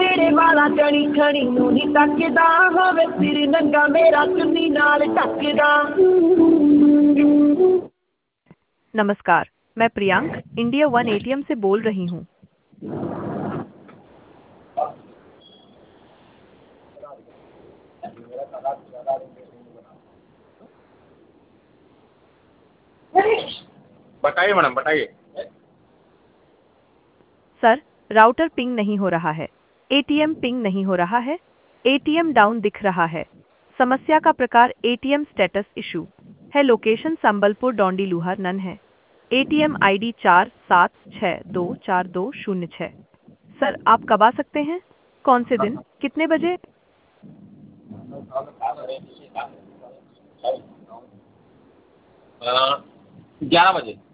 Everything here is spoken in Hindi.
ਮੇਰੇ ਵਾਲਾ ਚੜੀ ਖਣੀ ਨੂੰ ਨਹੀਂ ਤੱਕਦਾ ਹੋਵੇ ਸਿਰ ਨੰਗਾ ਮੇਰਾ ਚੁੰਨੀ ਨਾਲ ਢੱਕਦਾ। नमस्कार, मैं प्रियांक इंडिया वन एटीएम से बोल रही हूँ। बताइए मैडम, बताइए। सर, राउटर पिंग नहीं हो रहा है, एटीएम पिंग नहीं हो रहा है, एटीएम डाउन दिख रहा है। समस्या का प्रकार एटीएम स्टेटस इशू है। लोकेशन संबलपुर डोंडी लूहर नन है। ATM ID 47624206। सर, आप कब आ सकते हैं? कौन से दिन, कितने बजे? 11 बजे।